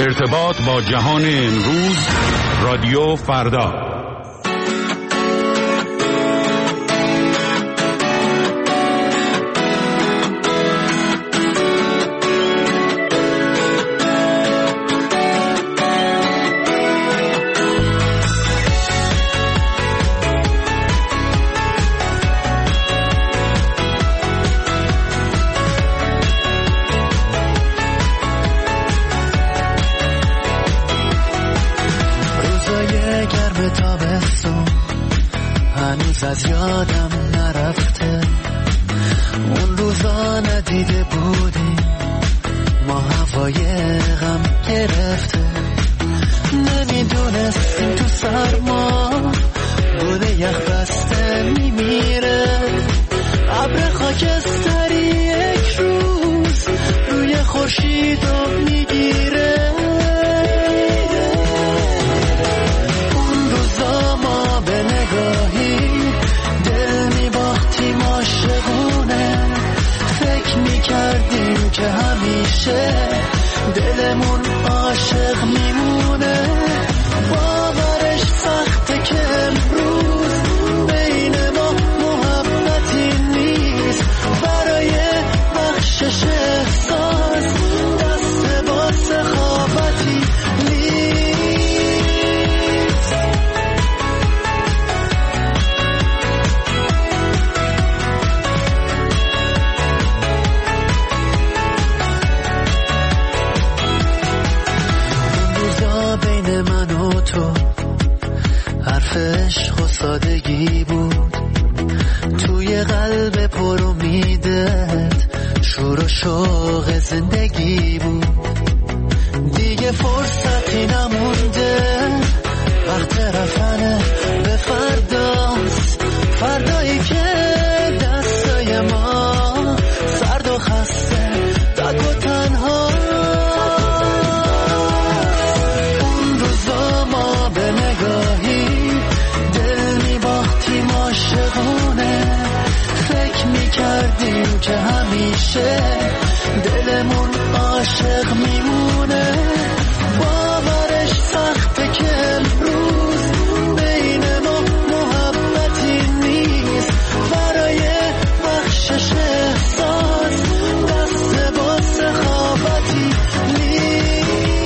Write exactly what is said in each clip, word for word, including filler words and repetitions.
ارتباط با جهان امروز، رادیو فردا. از یادم نرفته اون روزا ندیده بودیم ما هوای غم گرفته، نمیدونستیم تو سرما بوده یخ بسته میمیره، ابر خاکستری یک روز روی خورشیدو میگیره. اون روزا ما به نگاهی عاشقونه فکر میکردیم که همیشه دلمون عاشق میمونه، باورش سخته که امروز بین ما محبتی نیست، برای بخشش احساس دست با سخاوتی نیست. بین من و تو حرف عشق و سادگی بود، توی قلب پر امیدت شور و شوق زندگی بود، دیگه فرصتی نمونده، وقت رفتن به فرداست، فردایی که دستای ما سرد و خسته تک و تنها. به نگاهی دل میباختیم عاشقونه، فکر میکردیم که همیشه دلمون عاشق میمونه، باورش سخته که امروز بین ما محبتی نیست، برای بخشش احساس دست با سخاوتی نیست.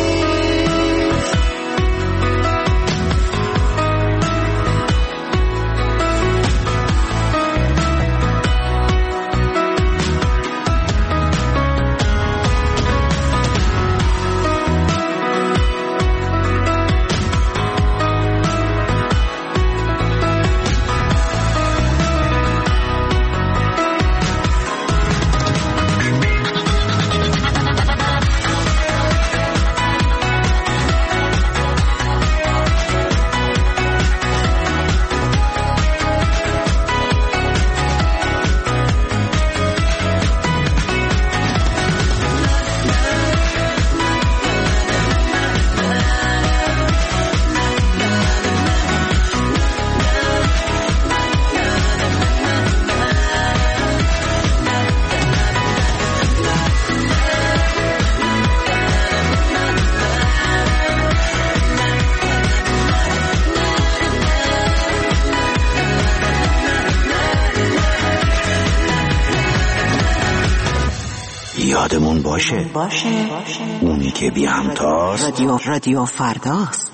یادمون باشه, باشه. اونی که بی همتاست رادیو رادیو فرداست.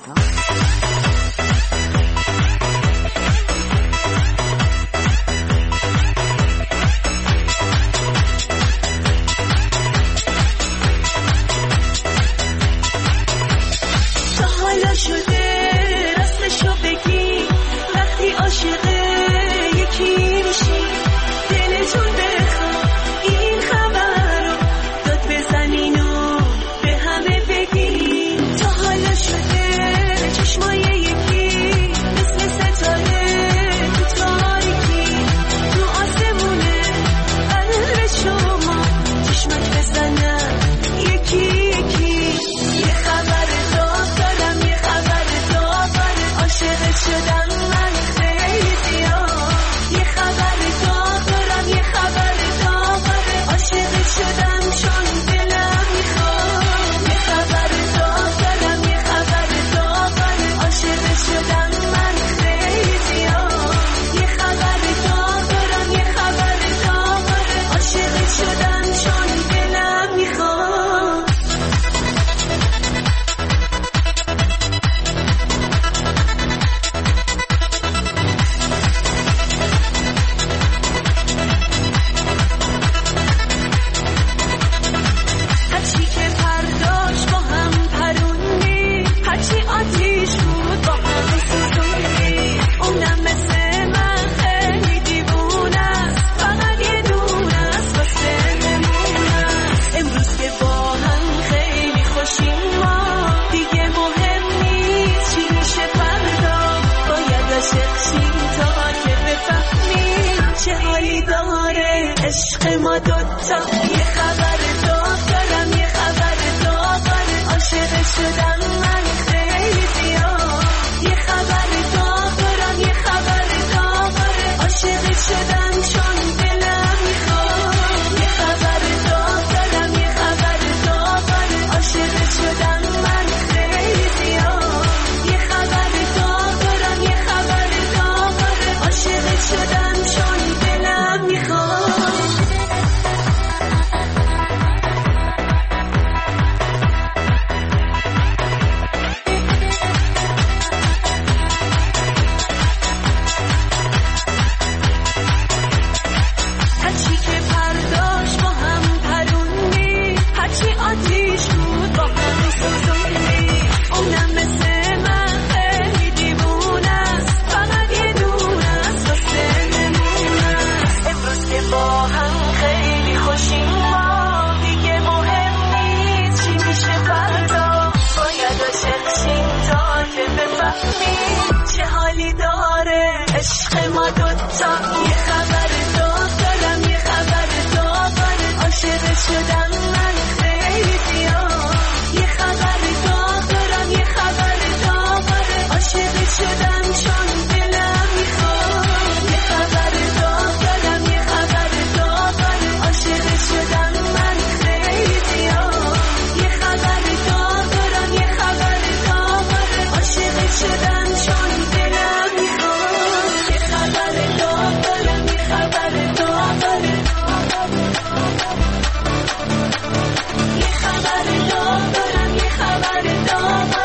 شدم چون دلم میخواد، یه خبر داغ بشین تا که بفهمی چه حالی داره عشق ما دوتا. یه خبر داغ دارم، یه خبر داغ، عاشق شدم من خیلی زیاد. یه خبر داغ دارم، یه خبر داغ، عاشق شدم چون دلم میخواد. یه خبر داغ دارم، یه خبر داغ، عاشق شدم من خیلی زیاد. یه خبر داغ دارم، یه خبر داغ، عاشق شدم چون دلم میخواد. چه حالی داره عشق ما دوتا. یه خبر داغ دارم، یه خبر داغ، عاشق شدم من خیلی زیاد. یه خبر داغ دارم، یه خبر داغ، عاشق شدم چون دلم میخواد. یه خبر داغ دارم، یه خبر داغ، عاشق شدم من خیلی زیاد. یه خبر داغ دارم، یه خبر داغ، عاشق شدم چون دلم میخواد. یه خبر داغ دارم، یه خبر داغ، یه خبر داغ دارم، یه خبر داغ،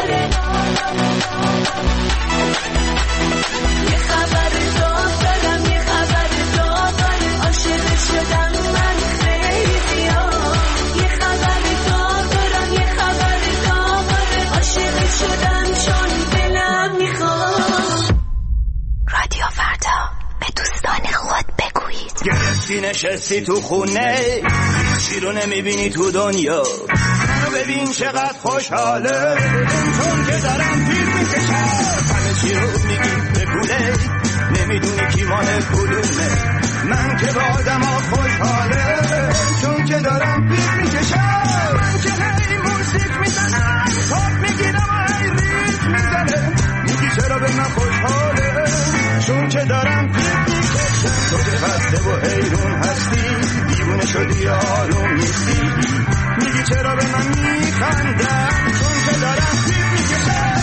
یه خبر داغ دارم، یه خبر داغ، عاشق شدم من خیلی زیاد. یه خبر داغ دارم، یه خبر داغ، عاشق شدم چون دلم میخواد. رادیو فردا، به دوستان خود بگویید. گرفتی نشستی تو خونه، چی رو نمیبینی تو دنیا. منو ببین چقدر خوشحاله، چون که دارم پیر میکشم. همه چی رو میگی به پوله، نمیدونی کی مال پولونه. من که با آدم ها خوشحاله، چون که دارم پیر میکشم. من که هی موسیقی میزنم، خواب میگیرم و هی ریت میزنه. میگی چرا به من خوشحاله، چون که دارم پیر میکشم. تو که خسته و حیرون هستی، دیوونه شدی یا آروم نیستی. میگی چرا به من میخندم، چون که دارم پیر میکشم.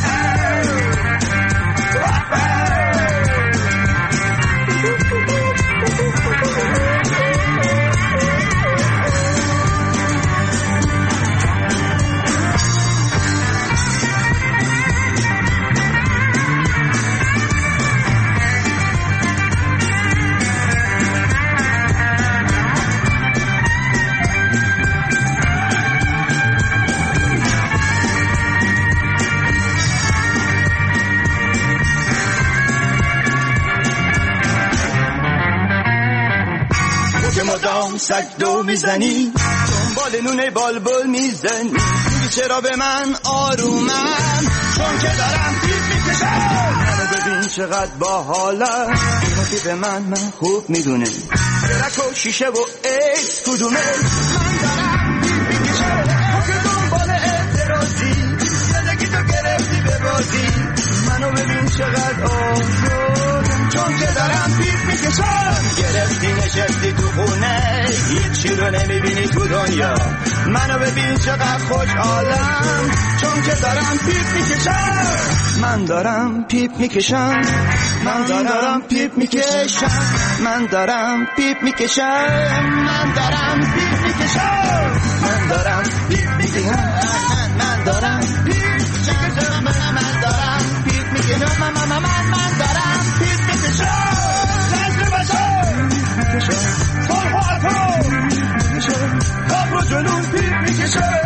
مدام سگ دو میزنی، دنبال نونه بالبل میزنی. میگی چرا به من آرومم، چون که دارم پیپ میکشم. منو ببین چقدر باحالم، اینو که به من من خوب میدونه. درک و شیشه و ایس کدومه. من دارم پیپ میکشم، تو که دنبال اعتراضی، زندگی تو گرفتی به بازی. منو ببین چقدر آشدم، چون که دارم پیپ میکشم. گرفتی نشستی تو خونه، هیچی رو نمیبینی تو دنیا. منو ببین چقدر خوشحالم، چون که دارم پیپ میکشم. من دارم پیپ میکشم، من دارم پیپ میکشم، من دارم پیپ میکشم، من دارم پیپ میکشم، من دارم پیپ میکشم، من دارم پیپ میکشم، من دارم پیپ میکشم، من من من من دارم پیپ میکشم. نزد باشم میکشم، فرحات رو میکشم، خواب رو جلوم پیپ میکشم.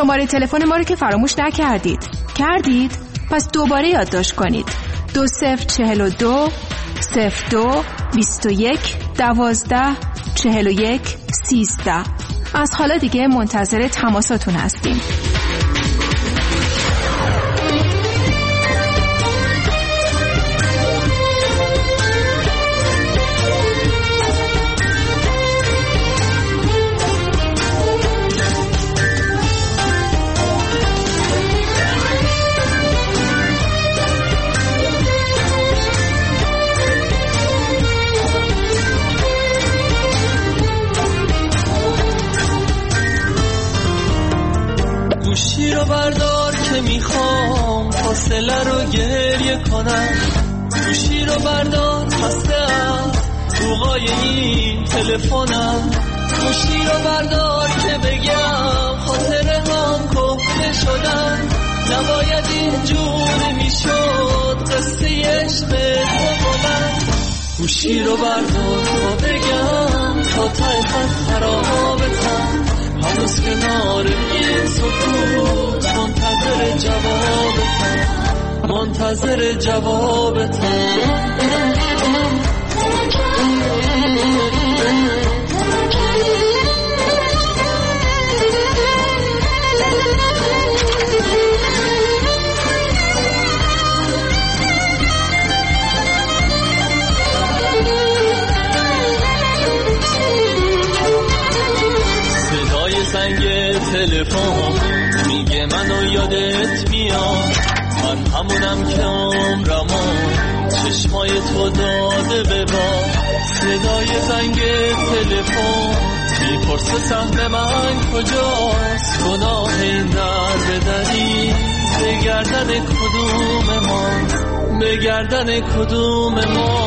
شماره تلفن ما رو که فراموش نکردید. کردید؟ پس دوباره یادداشت کنید. دو صفر چهل و دو صفر دو بیست و یک دوازده چهل و یک سیزده. از حالا دیگه منتظر تماساتون هستیم. گوشی رو بردار که میخوام فاصله رو گریه کنم. گوشی رو بردار خسته ام بوغای این تلفنم. گوشی رو بردار که بگم خاطره هم کهنه شدن. نباید اینجوری میشد قصه عشق تو با من. گوشی رو بردار تا بگم تا ته خط خرابتم. هنوز کنار این سکوت منتظر جوابتم. منتظر جوابتم. زنگ تلفن میگه منو یادت میاد. من همونم که عمرمو چشمای تو داده به باد. صدای زنگ تلفن میپرسه سهم من کجاست. گناه این در بدری به گردن کدوم ما، به گردن کدوم ما.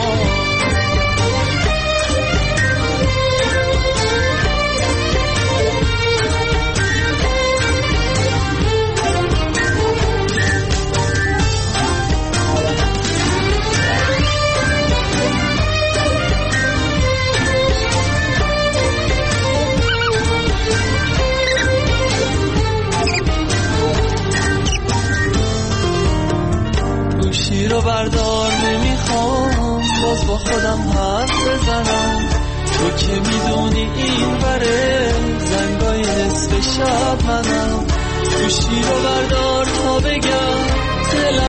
گوشی رو بردار نمیخوام باز با خودم حرف بزنم. تو که میدونی این بره زنگای نصف شب منم. گوشی رو بردار تا بگم